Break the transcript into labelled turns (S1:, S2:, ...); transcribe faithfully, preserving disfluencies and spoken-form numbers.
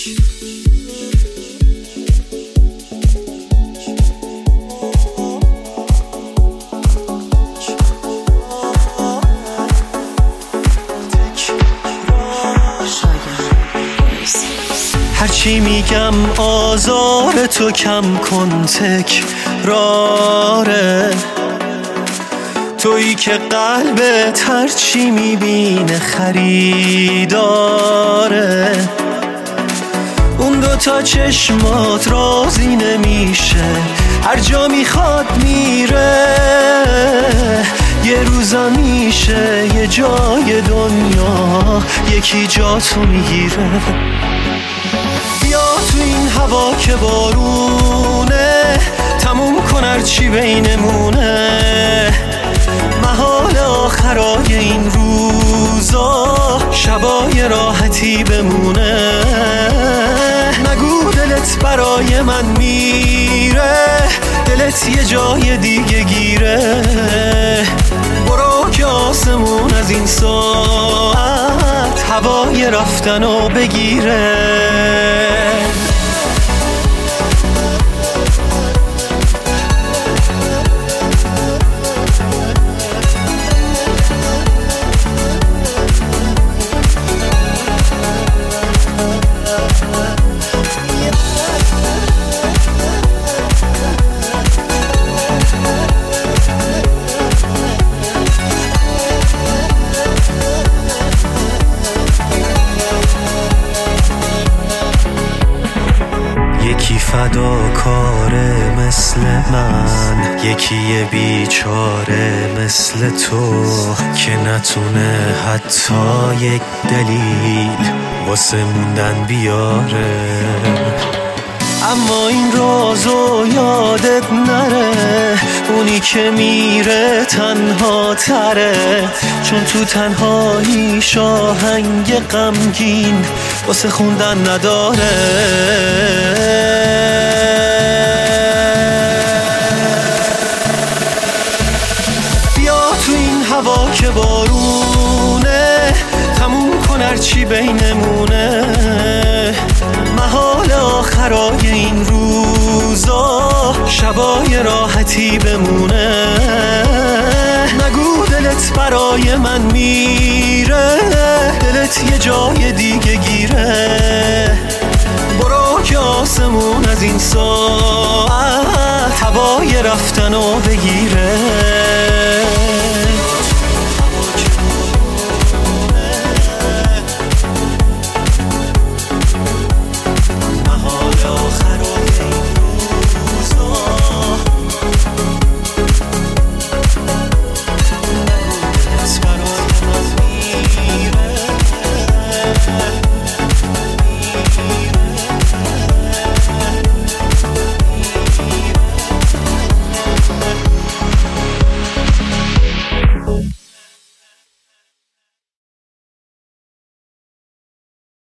S1: هرچی میگم آزار تو کم کن تکراره، تویی که قلبت هرچی میبینه خریداره. اون دوتا چشمات راضی نمیشه، هر جا میخواد میره. یه روزا میشه یه جای دنیا یکی جا تو میگیره. بیا تو این هوا که بارونه، تموم کن هرچی بینمونه. محال آخرای این روزا شبای راحتی بمونه. نگو دلت برای من میره، دلت یه جای دیگه گیره. برو که آسمون از این ساعت هوای رفتنو بگیره. یکی فداکاره مثل من، یکی یه بیچاره مثل تو که نتونه حتی یک دلیل واسه موندن بیاره. اما این رازو یادت نره، اونی که میره تنها تره. چون تو تنهایی شاهنگ غمگین واسه خوندن نداره. بیا تو این هوا که بارونه، تموم کن هرچی بینمونه. محال آخرای این روزا شبای راحتی بمونه. نگو دلت برای من میره، دلت یه جای دیگه گیره. برو که آسمون از این ساعت هوای رفتنو بگیره.